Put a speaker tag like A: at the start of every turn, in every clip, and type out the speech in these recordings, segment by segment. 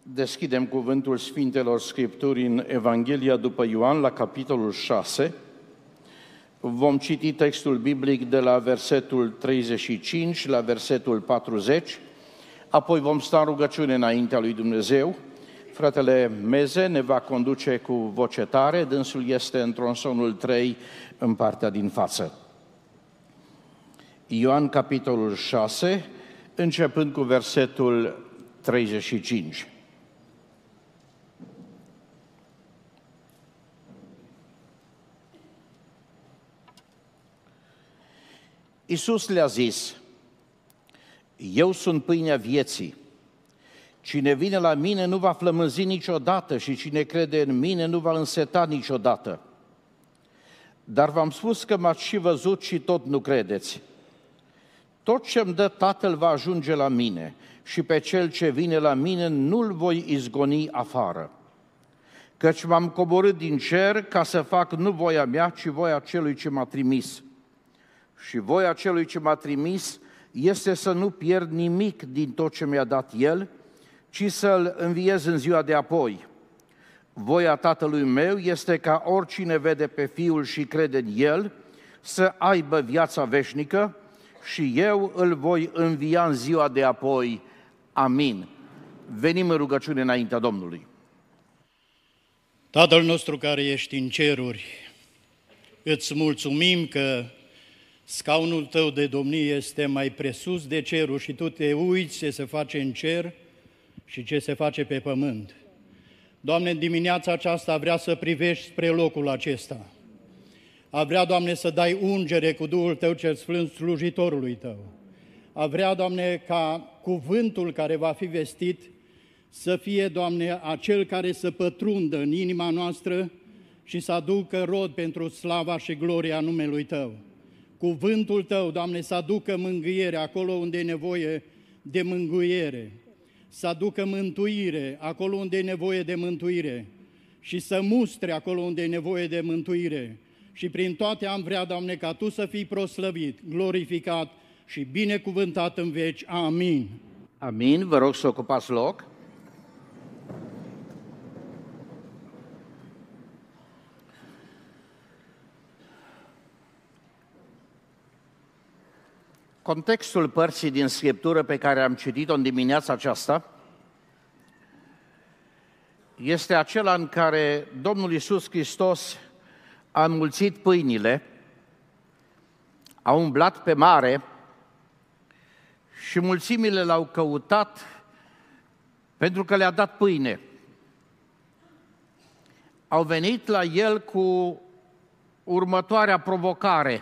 A: Deschidem cuvântul Sfintelor Scripturi în Evanghelia după Ioan, la capitolul 6. Vom citi textul biblic de la versetul 35 la versetul 40, apoi vom sta în rugăciune înaintea lui Dumnezeu. Fratele Meze ne va conduce cu voce tare, dânsul este în tronsonul 3 în partea din față. Ioan, capitolul 6, începând cu versetul 35. Iisus le-a zis: Eu sunt pâinea vieții. Cine vine la mine nu va flămânzi niciodată și cine crede în mine nu va înseta niciodată. Dar v-am spus că m-ați și văzut și tot nu credeți. Tot ce-mi dă Tatăl va ajunge la mine și pe cel ce vine la mine nu-l voi izgoni afară. Căci m-am coborât din cer ca să fac nu voia mea, ci voia celui ce m-a trimis. Și voia celui ce m-a trimis este să nu pierd nimic din tot ce mi-a dat El, ci să-L înviez în ziua de apoi. Voia Tatălui meu este ca oricine vede pe Fiul și crede în El să aibă viața veșnică și eu îl voi învia în ziua de apoi. Amin. Venim în rugăciune înaintea Domnului.
B: Tatăl nostru care ești în ceruri, îți mulțumim că scaunul Tău de domnie este mai presus de cerul și Tu te uiți ce se face în cer și ce se face pe pământ. Doamne, în dimineața aceasta vrea să privești spre locul acesta. A vrea, Doamne, să dai ungere cu Duhul Tău cel Sfânt slujitorului Tău. A vrea, Doamne, ca cuvântul care va fi vestit să fie, Doamne, acel care să pătrundă în inima noastră și să aducă rod pentru slava și gloria numelui Tău. Cuvântul Tău, Doamne, să aducă mângâiere acolo unde e nevoie de mângâiere, să aducă mântuire acolo unde e nevoie de mântuire și să mustre acolo unde e nevoie de mântuire. Și prin toate am vrea, Doamne, ca Tu să fii proslăvit, glorificat și binecuvântat în veci. Amin.
A: Amin. Vă rog să ocupați loc. Contextul părții din Scriptură pe care am citit-o în dimineața aceasta este acela în care Domnul Iisus Hristos a înmulțit pâinile, a umblat pe mare și mulțimile l-au căutat pentru că le-a dat pâine. Au venit la El cu următoarea provocare: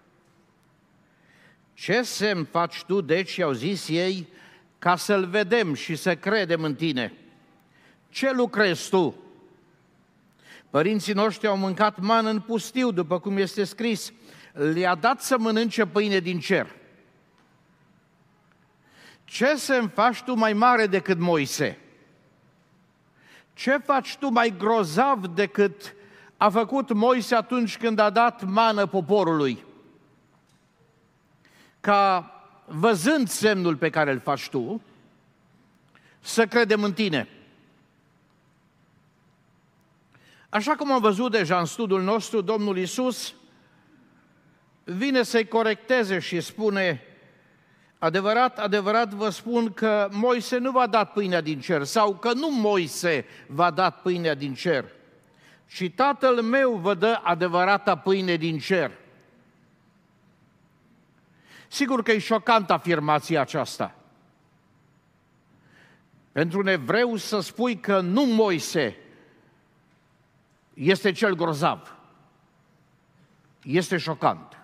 A: Ce semn faci tu, deci, i-au zis ei, ca să-L vedem și să credem în tine? Ce lucrezi tu? Părinții noștri au mâncat mană în pustiu, după cum este scris, le-a dat să mănânce pâine din cer. Ce semn faci tu mai mare decât Moise? Ce faci tu mai grozav decât a făcut Moise atunci când a dat mană poporului? Ca, văzând semnul pe care îl faci tu, să credem în tine. Așa cum am văzut deja în studiul nostru, Domnul Iisus vine să-i corecteze și spune: Adevărat, adevărat vă spun că Moise nu v-a dat pâinea din cer, sau că nu Moise v-a dat pâinea din cer, ci Tatăl meu vă dă adevărata pâine din cer. Sigur că e șocantă afirmația aceasta. Pentru un evreu să spui că nu Moise este cel grozav, este șocant.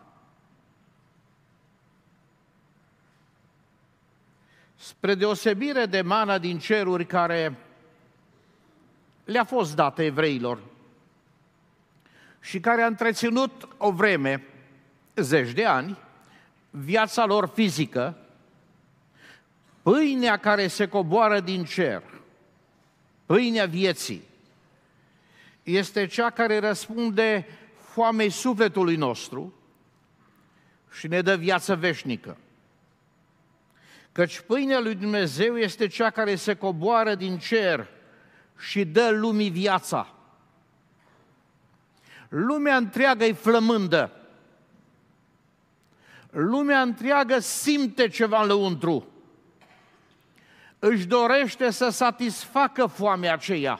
A: Spre deosebire de mana din ceruri care le-a fost dată evreilor și care a întreținut o vreme, zeci de ani, viața lor fizică, pâinea care se coboară din cer, pâinea vieții, este cea care răspunde foamei sufletului nostru și ne dă viață veșnică. Căci pâinea lui Dumnezeu este cea care se coboară din cer și dă lumii viața. Lumea întreagă e flămândă. Lumea întreagă simte ceva în lăuntru. Își dorește să satisfacă foamea aceea.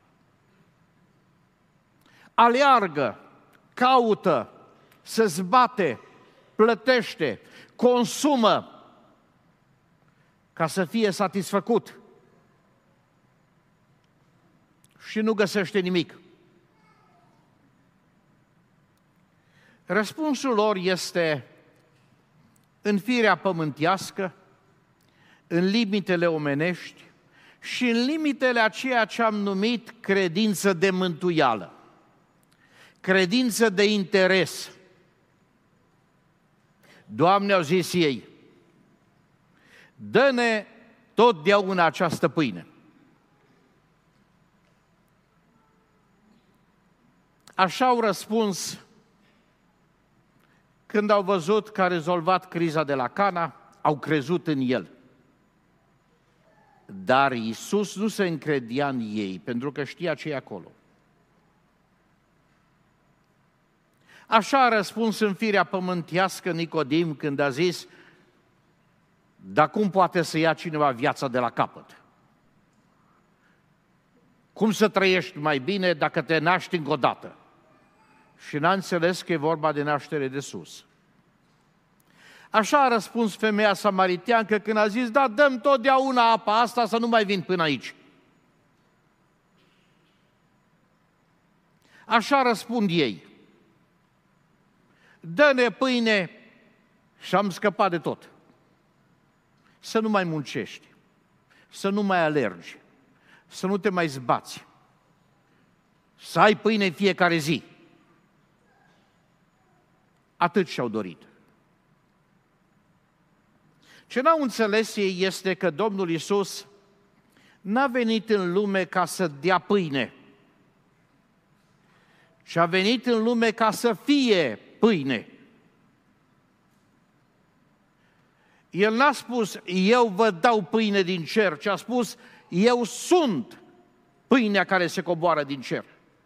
A: Aleargă, caută, se zbate, plătește, consumă ca să fie satisfăcut. Și nu găsește nimic. Răspunsul lor este în firea pământească, în limitele omenești și în limitele a ceea ce am numit credință de mântuială, credință de interes. Doamne, au zis ei, dă-ne totdeauna această pâine. Așa au răspuns când au văzut că a rezolvat criza de la Cana, au crezut în El. Dar Iisus nu se încredea în ei, pentru că știa ce e acolo. Așa a răspuns în firea pământească Nicodim când a zis, dar cum poate să ia cineva viața de la capăt? Cum să trăiești mai bine dacă te naști încă o dată? Și n-a înțeles că e vorba de naștere de sus. Așa a răspuns femeia samariteancă când a zis, da, dăm totdeauna apa asta să nu mai vin până aici. Așa răspund ei. Dă-ne pâine și am scăpat de tot. Să nu mai muncești, să nu mai alergi, să nu te mai zbați, să ai pâine în fiecare zi. Atât și-au dorit. Ce n-au înțeles ei este că Domnul Iisus n-a venit în lume ca să dea pâine, ci a venit în lume ca să fie pâine. El n-a spus, eu vă dau pâine din cer, ci a spus, eu sunt pâinea care se coboară din cer.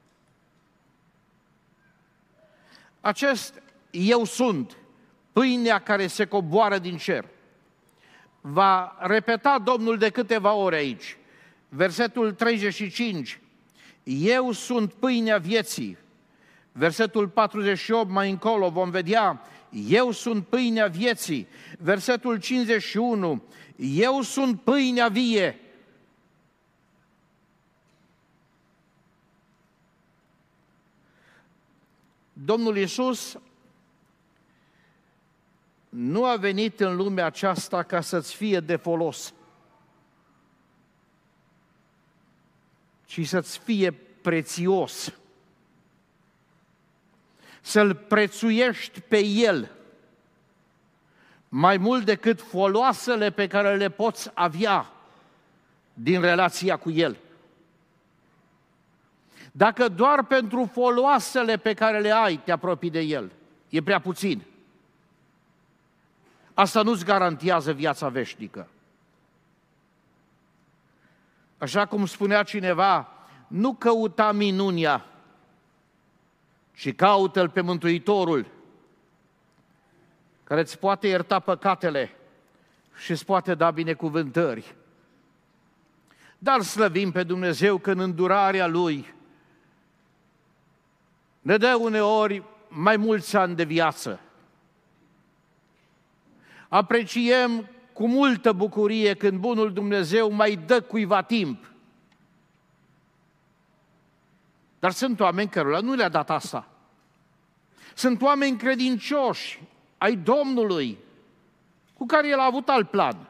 A: Acest eu sunt pâinea care se coboară din cer va repeta Domnul de câteva ore aici. Versetul 35, eu sunt pâinea vieții. Versetul 48 mai încolo vom vedea, eu sunt pâinea vieții. Versetul 51, eu sunt pâinea vie. Domnul Iisus nu a venit în lumea aceasta ca să-ți fie de folos, ci să-ți fie prețios, să-L prețuiești pe El mai mult decât foloasele pe care le poți avea din relația cu El. Dacă doar pentru foloasele pe care le ai te apropii de El, e prea puțin. Asta nu-ți garantează viața veșnică. Așa cum spunea cineva, nu căuta minunia, ci caută-L pe Mântuitorul, care îți poate ierta păcatele și îți poate da binecuvântări. Dar slăvim pe Dumnezeu că în îndurarea Lui ne dă uneori mai mulți ani de viață. Apreciem cu multă bucurie când bunul Dumnezeu mai dă cuiva timp. Dar sunt oameni cărora nu le-a dat asta. Sunt oameni credincioși ai Domnului, cu care El a avut alt plan.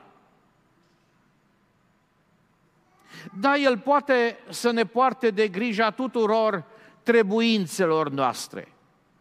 A: Da, El poate să ne poarte de grija tuturor trebuințelor noastre.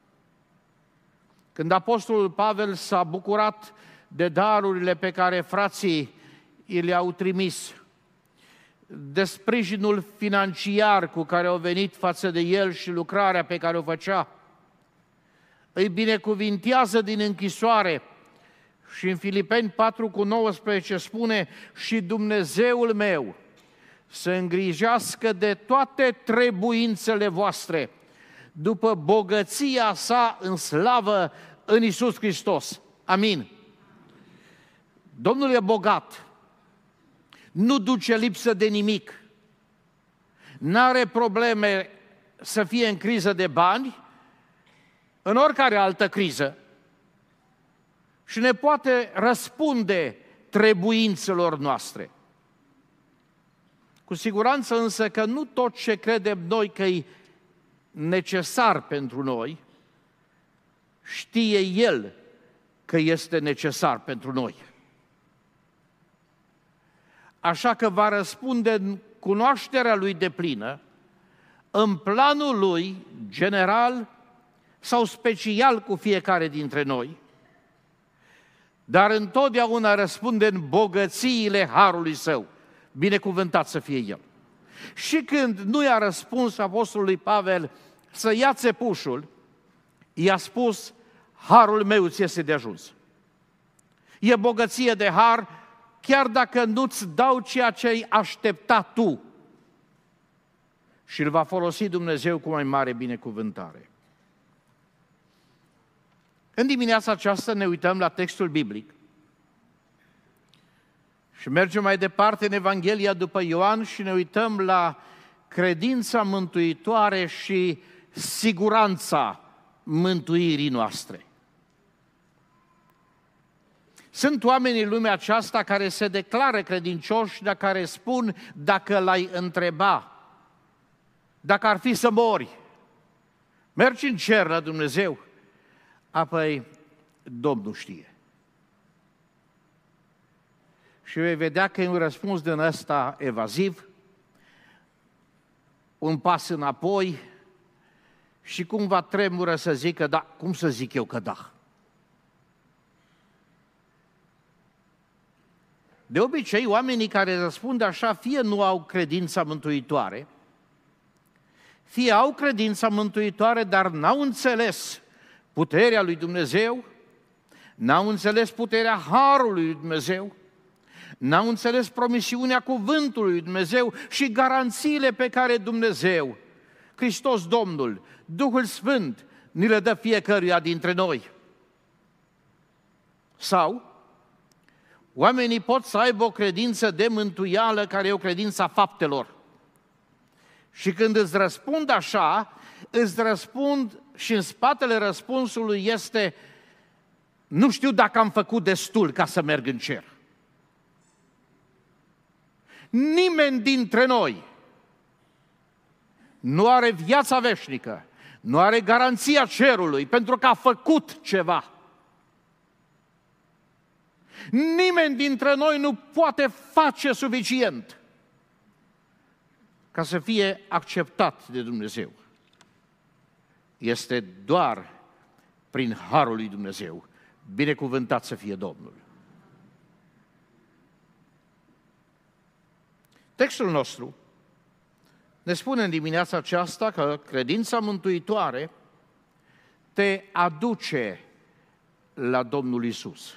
A: Când apostolul Pavel s-a bucurat de darurile pe care frații i le-au trimis, de sprijinul financiar cu care au venit față de el și lucrarea pe care o făcea, îi binecuvintează din închisoare Și în Filipeni 4:19 spune: și Dumnezeul meu să îngrijească de toate trebuințele voastre, după bogăția sa în slavă în Iisus Hristos. Amin. Domnul e bogat, nu duce lipsă de nimic, n-are probleme să fie în criză de bani, în oricare altă criză, și ne poate răspunde trebuințelor noastre. Cu siguranță însă că nu tot ce credem noi că e necesar pentru noi, știe El că este necesar pentru noi. Așa că va răspunde în cunoașterea Lui deplină, în planul Lui general sau special cu fiecare dintre noi, dar întotdeauna răspunde în bogățiile harului Său. Binecuvântat să fie El. Și când nu i-a răspuns apostolului Pavel să ia țepușul, i-a spus: harul meu ți este de ajuns. E bogăție de har, chiar dacă nu-ți dau ceea ce ai așteptat tu. Și îl va folosi Dumnezeu cu mai mare binecuvântare. În dimineața aceasta ne uităm la textul biblic și mergem mai departe în Evanghelia după Ioan și ne uităm la credința mântuitoare și siguranța mântuirii noastre. Sunt oameni în lumea aceasta care se declară credincioși, dar care spun: dacă l-ai întreba, dacă ar fi să mori, mergi în cer la Dumnezeu? Apoi Domnul știe. Și vei vedea că e un răspuns din ăsta evaziv, un pas înapoi și cumva tremură să zică: da, cum să zic eu că da? De obicei, oamenii care răspund așa, fie nu au credința mântuitoare, fie au credința mântuitoare, dar n-au înțeles puterea lui Dumnezeu, n-au înțeles puterea harului lui Dumnezeu, n-au înțeles promisiunea cuvântului lui Dumnezeu și garanțiile pe care Dumnezeu, Hristos Domnul, Duhul Sfânt, ni le dă fiecăruia dintre noi. Sau oamenii pot să aibă o credință de mântuială care e o credință a faptelor. Și când îți răspund așa, îți răspund și în spatele răspunsului este: nu știu dacă am făcut destul ca să merg în cer. Nimeni dintre noi nu are viața veșnică, nu are garanția cerului pentru că a făcut ceva. Nimeni dintre noi nu poate face suficient ca să fie acceptat de Dumnezeu. Este doar prin harul lui Dumnezeu. Binecuvântat să fie Domnul. Textul nostru ne spune în dimineața aceasta că credința mântuitoare te aduce la Domnul Iisus.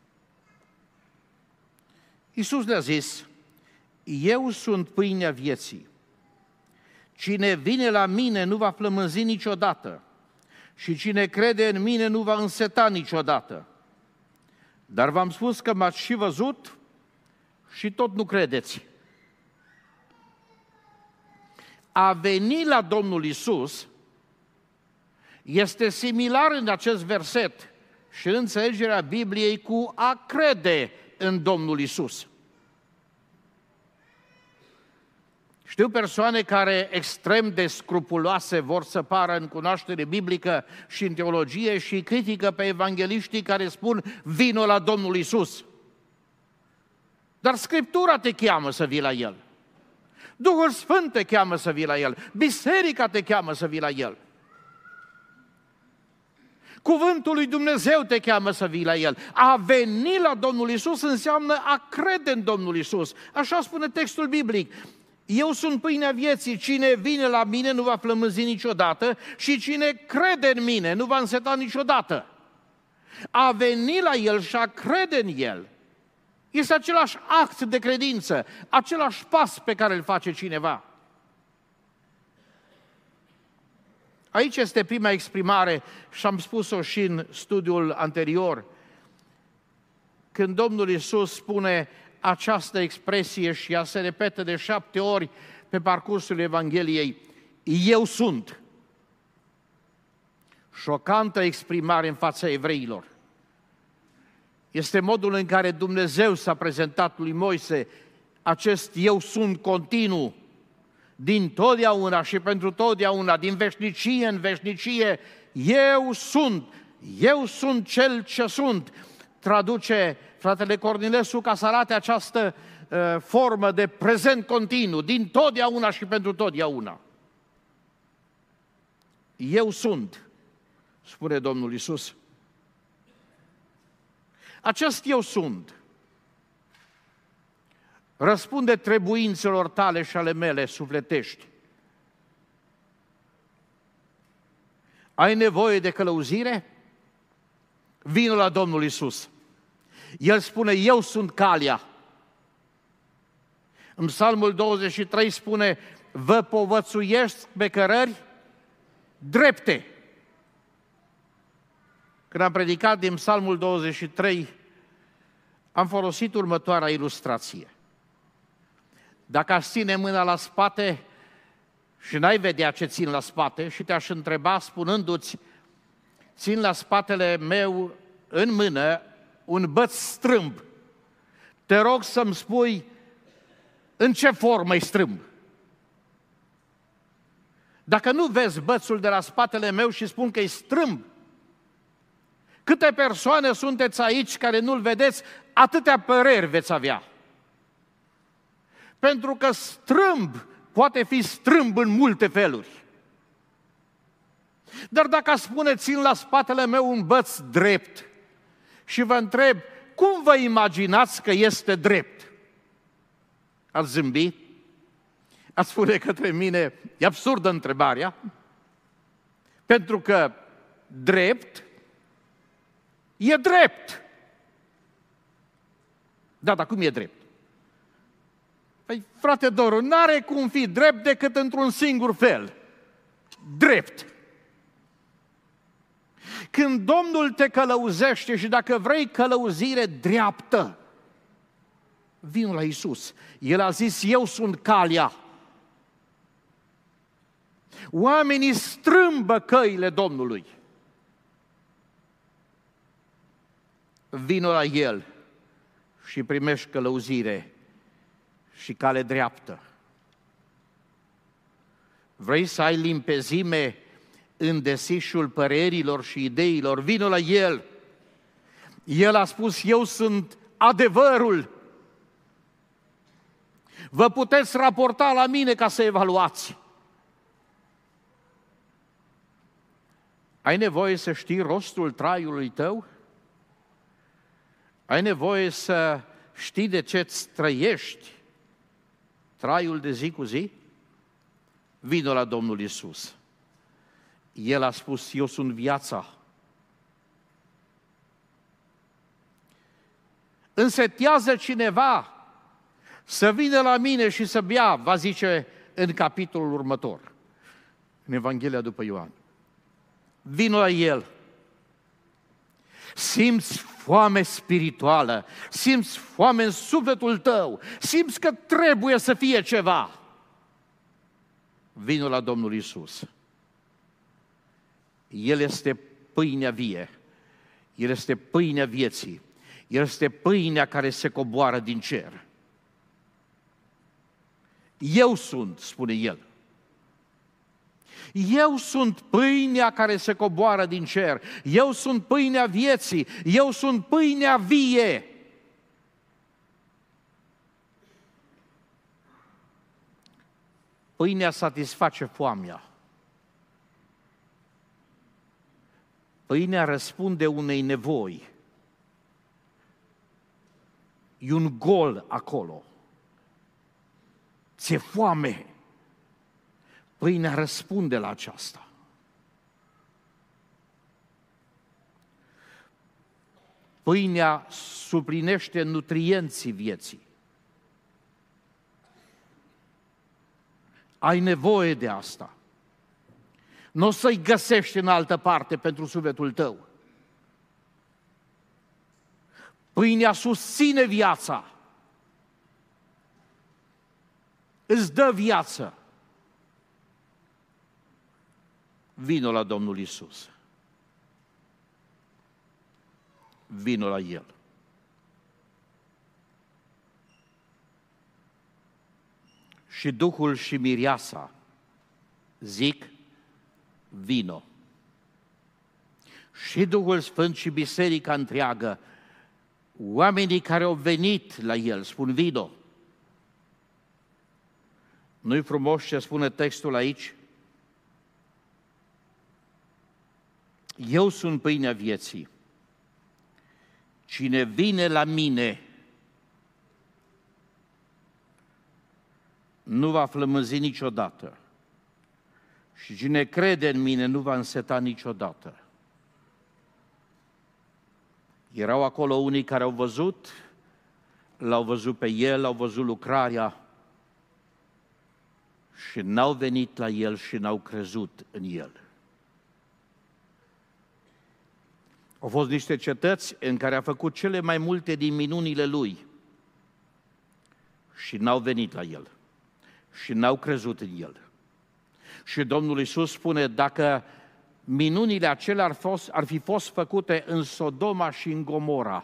A: Iisus le-a zis: eu sunt pâinea vieții. Cine vine la mine nu va flămânzi niciodată și cine crede în mine nu va înseta niciodată. Dar v-am spus că m-ați și văzut și tot nu credeți. A veni la Domnul Iisus este similar în acest verset și în înțelegerea Bibliei cu a crede în Domnul Iisus. Știu persoane care extrem de scrupuloase vor să pară în cunoaștere biblică și în teologie și critică pe evangheliștii care spun: vino la Domnul Iisus. Dar Scriptura te cheamă să vii la El. Duhul Sfânt te cheamă să vii la El. Biserica te cheamă să vii la El. Cuvântul lui Dumnezeu te cheamă să vii la El. A veni la Domnul Iisus înseamnă a crede în Domnul Iisus. Așa spune textul biblic. Eu sunt pâinea vieții, cine vine la mine nu va flămânzi niciodată și cine crede în mine nu va înseta niciodată. A veni la El și a crede în El este același act de credință, același pas pe care îl face cineva. Aici este prima exprimare și am spus-o și în studiul anterior, când Domnul Iisus spune această expresie și ea se repetă de 7 ori pe parcursul Evangheliei: Eu sunt. Șocantă exprimare în fața evreilor. Este modul în care Dumnezeu s-a prezentat lui Moise, acest Eu sunt continuu, din totdeauna și pentru totdeauna, din veșnicie în veșnicie, eu sunt cel ce sunt. Traduce fratele Cornilescu ca să arate această formă de prezent continuu, din totdeauna și pentru totdeauna. Eu sunt, spune Domnul Iisus. Acest eu sunt răspunde trebuințelor tale și ale mele sufletești. Ai nevoie de călăuzire? Vino la Domnul Iisus. El spune, eu sunt calea. În Psalmul 23 spune, vă povățuiesc pe cărări drepte. Când am predicat din Psalmul 23, am folosit următoarea ilustrație. Dacă aș ține mâna la spate și n-ai vedea ce țin la spate și te-aș întreba spunându-ți, țin la spatele meu în mână un băț strâmb, te rog să-mi spui în ce formă e strâmb. Dacă nu vezi bățul de la spatele meu și spun că e strâmb, câte persoane sunteți aici care nu-l vedeți, atâtea păreri veți avea. Pentru că strâmb poate fi strâmb în multe feluri. Dar dacă spune, țin la spatele meu un băț drept și vă întreb, cum vă imaginați că este drept? Ați zâmbi? Ați spune către mine, e absurdă întrebarea, pentru că drept e drept. Da, dar cum e drept? Păi, frate Doru, n-are cum fi drept decât într-un singur fel. Drept. Când Domnul te călăuzește și dacă vrei călăuzire dreaptă, vin la Iisus. El a zis, eu sunt calea. Oamenii strâmbă căile Domnului. Vino la El și primești călăuzire și cale dreaptă. Vrei să ai limpezime în desișul părerilor și ideilor? Vino la El. El a spus, eu sunt adevărul. Vă puteți raporta la mine ca să evaluați. Ai nevoie să știi rostul traiului tău? Ai nevoie să știi de ce îți trăiești traiul de zi cu zi? Vino la Domnul Iisus. El a spus, eu sunt viața. Însetează cineva să vină la mine și să bea, va zice în capitolul următor, în Evanghelia după Ioan. Vino la El. Simți foame spirituală, simți foame în sufletul tău, simți că trebuie să fie ceva. Vino la Domnul Iisus. El este pâinea vie, El este pâinea vieții, El este pâinea care se coboară din cer. Eu sunt, spune El. Eu sunt pâinea care se coboară din cer. Eu sunt pâinea vieții. Eu sunt pâinea vie. Pâinea satisface foamea. Pâinea răspunde unei nevoi. E un gol acolo. Ți-e foame. Pâinea răspunde la aceasta. Pâinea suplinește nutrienții vieții. Ai nevoie de asta. Nu o să-i găsești în altă parte pentru sufletul tău. Pâinea susține viața. Îți dă viață. Vino la Domnul Iisus. Vino la El. Și Duhul și Mireasa zic, vino. Și Duhul Sfânt și biserica întreagă, oamenii care au venit la El, spun, vino. Nu-i frumos ce spune textul aici? Eu sunt pâinea vieții. Cine vine la mine nu va flămânzi niciodată. Și cine crede în mine nu va înseta niciodată. Erau acolo unii care au văzut, l-au văzut pe El, au văzut lucrarea și n-au venit la El și n-au crezut în El. Au fost niște cetăți în care a făcut cele mai multe din minunile Lui și n-au venit la El și n-au crezut în El. Și Domnul Iisus spune, dacă minunile acelea ar fi fost făcute în Sodoma și în Gomora,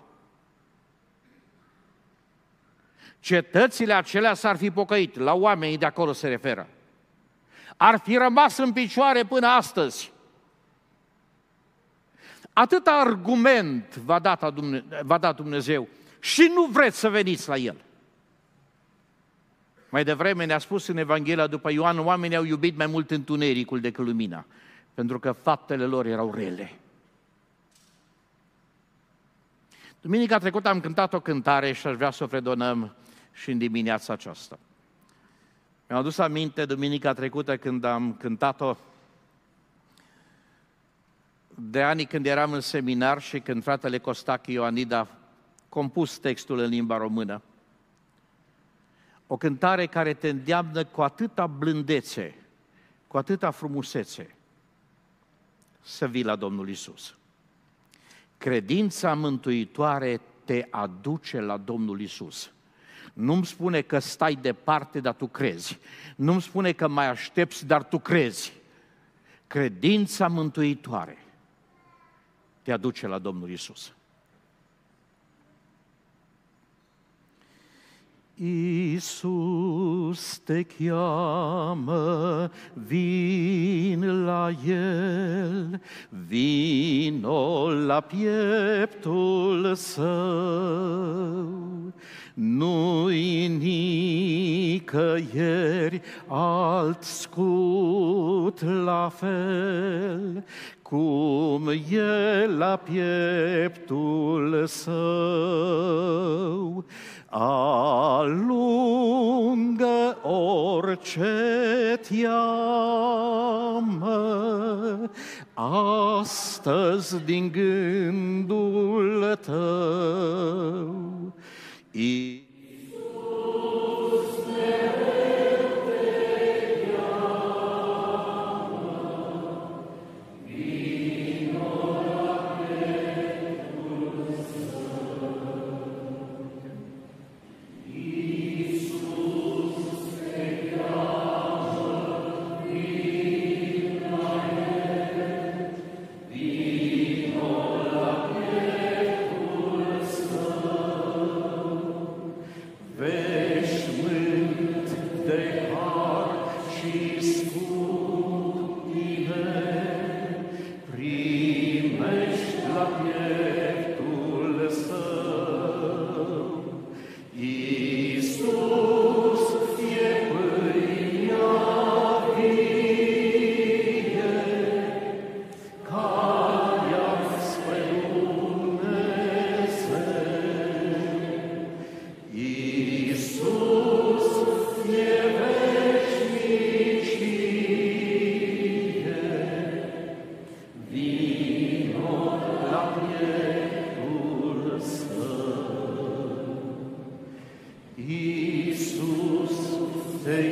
A: cetățile acelea s-ar fi pocăit, la oamenii de acolo se referă. Ar fi rămas în picioare până astăzi. Atât argument v-a dat Dumnezeu și nu vreți să veniți la El. Mai devreme ne-a spus în Evanghelia după Ioan, oamenii au iubit mai mult întunericul decât lumina, pentru că faptele lor erau rele. Duminica trecută am cântat o cântare și aș vrea să o fredonăm și în dimineața aceasta. Mi-am adus aminte duminica trecută când am cântat-o de anii când eram în seminar și când fratele Costache Ioanid a compus textul în limba română. O cântare care te îndeamnă cu atâta blândețe, cu atâta frumusețe, să vii la Domnul Iisus. Credința mântuitoare te aduce la Domnul Iisus. Nu-mi spune că stai departe, dar tu crezi. Nu-mi spune că mai aștepți, dar tu crezi. Credința mântuitoare te aduce la Domnul Iisus. Iisus te cheamă, vin la El, vino la pieptul Său. Nu-i nicăieri alt scut la fel, cum e la pieptul Său. Alungă orice teamă astăzi din gândul tău.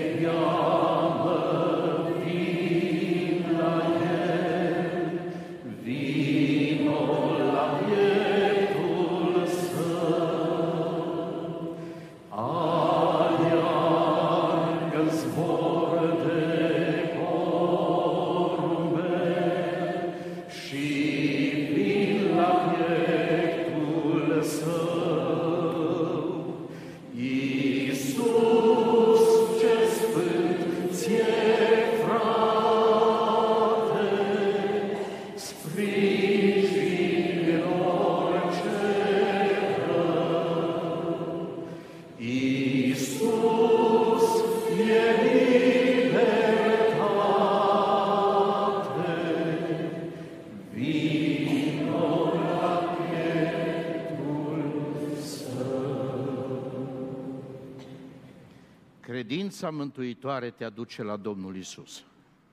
A: Credința mântuitoare te aduce la Domnul Isus.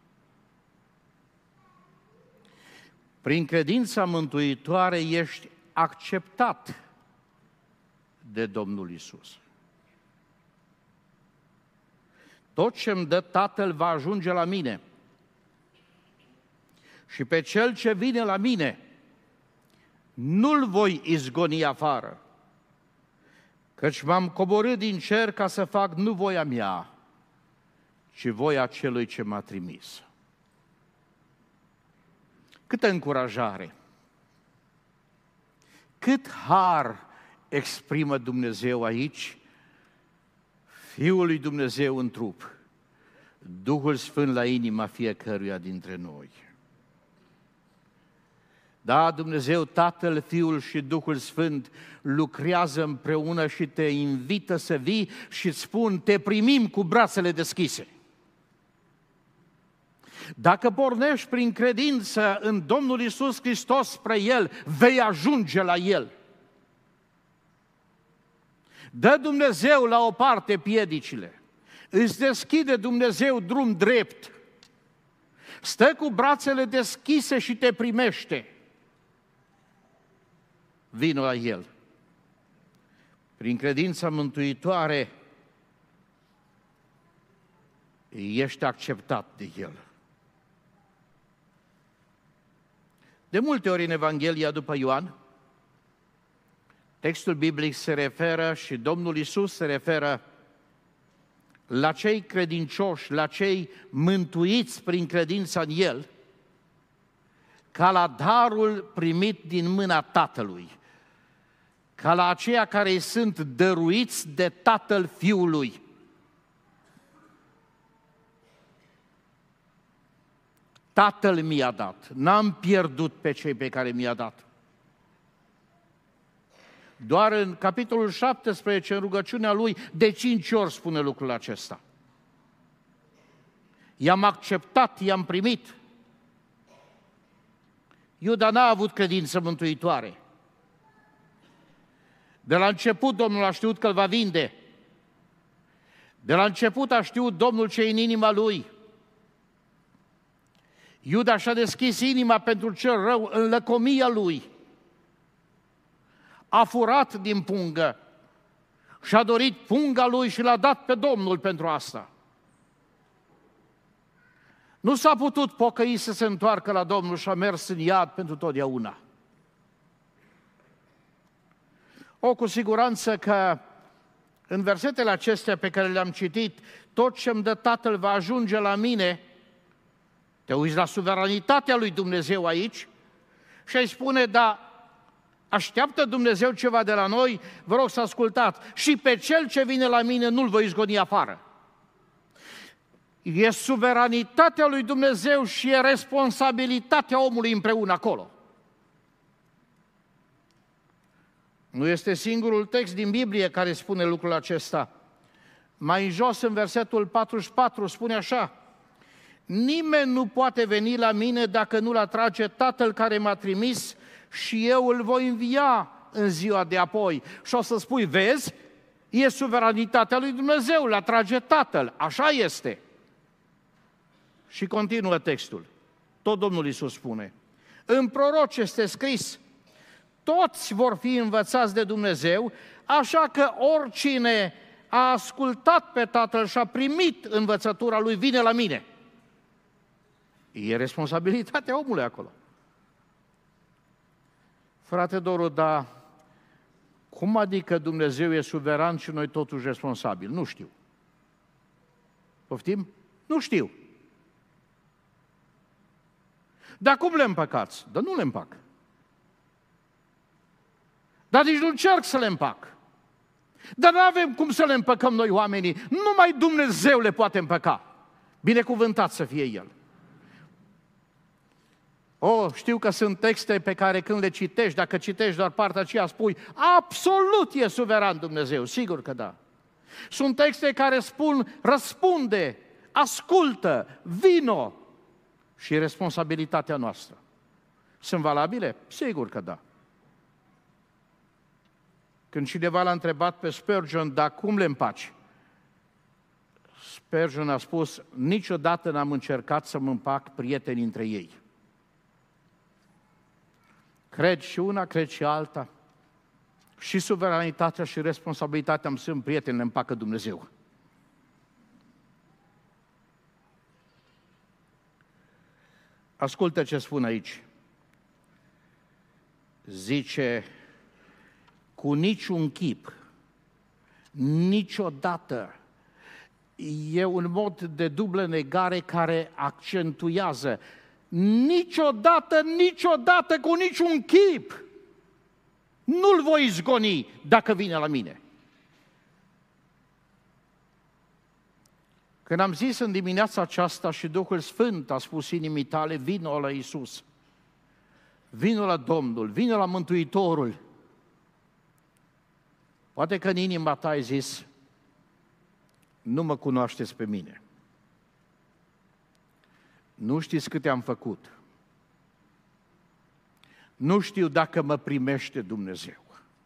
A: Prin credința mântuitoare ești acceptat de Domnul Isus. Tot ce-mi dă Tatăl va ajunge la mine. Și pe cel ce vine la mine, nu-l voi izgoni afară, căci m-am coborât din cer ca să fac nu voia mea, ci voia celui ce m-a trimis. Câtă încurajare! Cât har exprimă Dumnezeu aici, Fiul lui Dumnezeu în trup, Duhul Sfânt la inima fiecăruia dintre noi. Da, Dumnezeu, Tatăl, Fiul și Duhul Sfânt lucrează împreună și te invită să vii și îți spun, te primim cu brațele deschise. Dacă pornești prin credință în Domnul Iisus Hristos spre El, vei ajunge la El. Dă Dumnezeu la o parte piedicile, îți deschide Dumnezeu drum drept, stă cu brațele deschise și te primește. Vino la El. Prin credința mântuitoare ești acceptat de El. De multe ori în Evanghelia după Ioan, textul biblic se referă și Domnul Iisus se referă la cei credincioși, la cei mântuiți prin credința în El, ca la darul primit din mâna Tatălui, ca la aceia care îi sunt dăruiți de Tatăl Fiului. Tatăl mi-a dat, n-am pierdut pe cei pe care mi-a dat. Doar în capitolul 17, în rugăciunea lui, de 5 ori spune lucrul acesta. I-am acceptat, i-am primit. Iuda n-a avut credință mântuitoare. De la început Domnul a știut că îl va vinde. De la început a știut Domnul ce e în inima lui. Iuda și-a deschis inima pentru cel rău în lăcomia lui. A furat din pungă și-a dorit punga lui și l-a dat pe Domnul pentru asta. Nu s-a putut pocăi să se întoarcă la Domnul și a mers în iad pentru totdeauna. Cu siguranță că în versetele acestea pe care le-am citit, tot ce-mi dă Tatăl va ajunge la mine. Te uiți la suveranitatea lui Dumnezeu aici și îi spune, da, așteaptă Dumnezeu ceva de la noi, vă rog să ascultați, și pe cel ce vine la mine nu-l voi izgoni afară. E suveranitatea lui Dumnezeu și e responsabilitatea omului împreună acolo. Nu este singurul text din Biblie care spune lucrul acesta. Mai în jos, în versetul 44, spune așa: nimeni nu poate veni la mine dacă nu-l atrage Tatăl care m-a trimis și eu îl voi învia în ziua de apoi. Și o să spui, vezi, e suveranitatea lui Dumnezeu, îl atrage Tatăl, așa este. Și continuă textul, tot Domnul Iisus spune, în proroci este scris, toți vor fi învățați de Dumnezeu, așa că oricine a ascultat pe Tatăl și a primit învățătura lui, vine la mine. E responsabilitatea omului acolo. Frate Doru, dar cum adică Dumnezeu e suveran și noi totuși responsabili? Nu știu. Poftim? Nu știu. Dar cum le împăcați? Dar nu le împac. Dar nici nu încerc să le împac. Dar nu avem cum să le împăcăm noi oamenii. Numai Dumnezeu le poate împăca. Binecuvântat să fie El. Știu că sunt texte pe care când le citești, dacă citești doar partea aceea, spui, absolut e suveran Dumnezeu, sigur că da. Sunt texte care spun, răspunde, ascultă, vino și responsabilitatea noastră. Sunt valabile? Sigur că da. Când cineva l-a întrebat pe Spurgeon, dar cum le împaci? Spurgeon a spus, niciodată n-am încercat să mă împac prieteni între ei. Cred și una, cred și alta. Și suveranitatea și responsabilitatea îmi sunt prieteni, le împacă Dumnezeu. Ascultă ce spun aici. Zice, cu niciun chip, niciodată. E un mod de dublă negare care accentuează. Niciodată, niciodată, cu niciun chip, nu-l voi izgoni dacă vine la mine. Când am zis în dimineața aceasta și Duhul Sfânt a spus inimii tale, vino la Iisus, vino la Domnul, vino la Mântuitorul, poate că în inima ta ai zis, nu mă cunoașteți pe mine. Nu știți câte am făcut. Nu știu dacă mă primește Dumnezeu.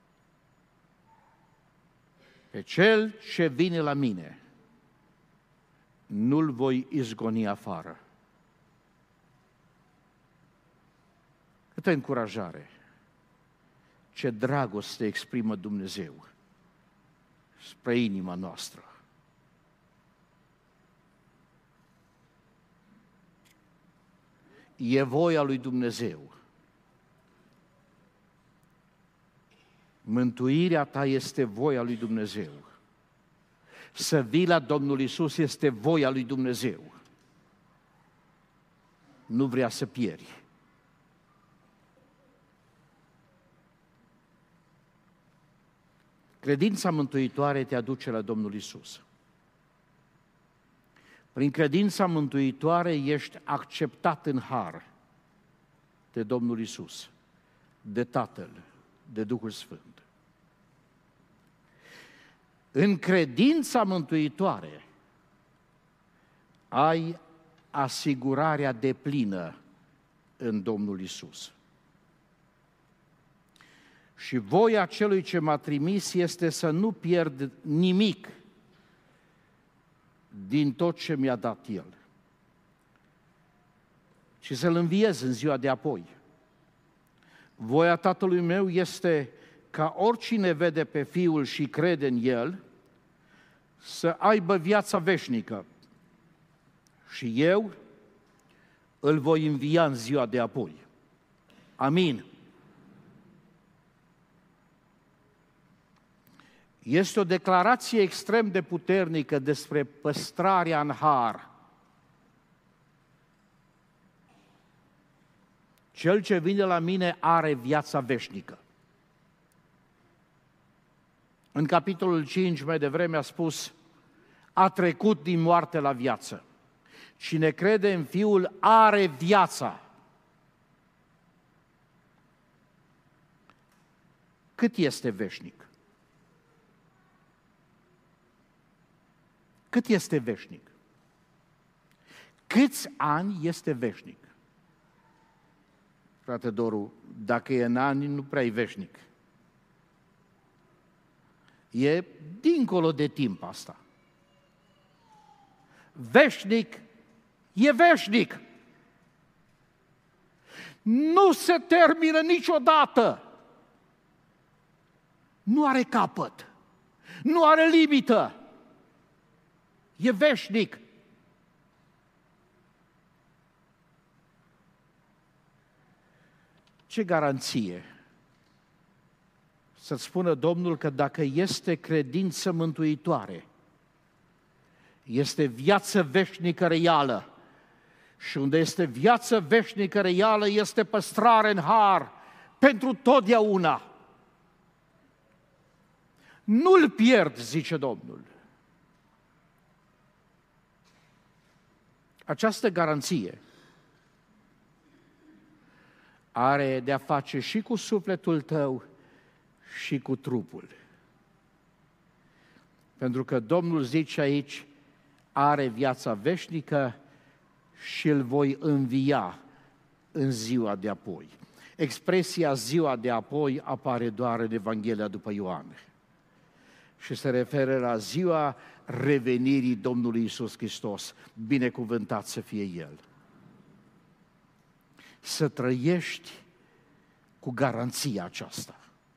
A: Pe cel ce vine la mine, nu-l voi izgoni afară. Câtă încurajare, ce dragoste exprimă Dumnezeu spre inima noastră. E voia lui Dumnezeu. Mântuirea ta este voia lui Dumnezeu. Să vii la Domnul Iisus este voia lui Dumnezeu. Nu vrea să pieri. Credința mântuitoare te aduce la Domnul Iisus. Prin credința mântuitoare ești acceptat în har de Domnul Iisus, de Tatăl, de Duhul Sfânt. În credința mântuitoare ai asigurarea deplină în Domnul Iisus. Și voia celui ce m-a trimis este să nu pierd nimic din tot ce mi-a dat El, și să-L înviez în ziua de apoi. Voia Tatălui meu este ca oricine vede pe Fiul și crede în El să aibă viața veșnică și eu îl voi învia în ziua de apoi. Amin. Este o declarație extrem de puternică despre păstrarea în har. Cel ce vine la mine are viața veșnică. În capitolul 5, mai devreme, a spus, a trecut din moarte la viață. Cine crede în Fiul are viața. Cât este veșnic? Cât este veșnic? Câți ani este veșnic? Frate Doru, dacă e în ani, nu prea e veșnic. E dincolo de timp asta. Veșnic e veșnic. Nu se termină niciodată. Nu are capăt. Nu are limită. E veșnic. Ce garanție să-ți spună Domnul că dacă este credință mântuitoare, este viață veșnică reală, și unde este viață veșnică reală, este păstrare în har pentru totdeauna. Nu-l pierd, zice Domnul. Această garanție are de-a face și cu sufletul tău și cu trupul. Pentru că Domnul zice aici, are viața veșnică și îl voi învia în ziua de apoi. Expresia ziua de apoi apare doar în Evanghelia după Ioan și se referă la ziua revenirii Domnului Iisus Hristos. Binecuvântat să fie El. Să trăiești cu garanția aceasta.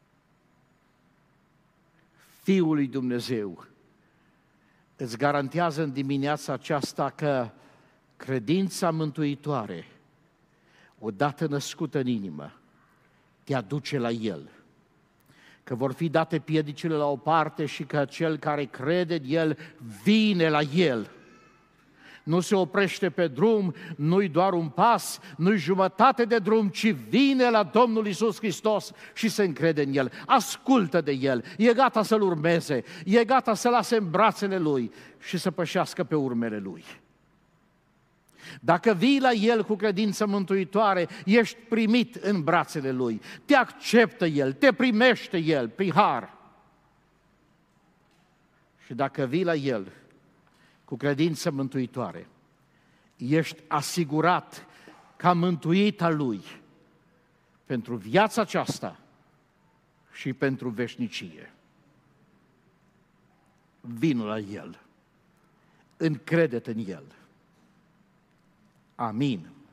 A: Fiul lui Dumnezeu îți garantează în dimineața aceasta că credința mântuitoare, odată născută în inimă, te aduce la El. Că vor fi date piedicile la o parte și că cel care crede în El vine la El. Nu se oprește pe drum, nu-i doar un pas, nu-i jumătate de drum, ci vine la Domnul Iisus Hristos și se încrede în El. Ascultă de El, e gata să-L urmeze, e gata să lase în brațele Lui și să pășească pe urmele Lui. Dacă vii la El cu credință mântuitoare, ești primit în brațele Lui, te acceptă El, te primește El prin har. Și dacă vii la El cu credință mântuitoare, ești asigurat ca mântuit al Lui pentru viața aceasta și pentru veșnicie. Vino la El, încrede-te în El. Amin.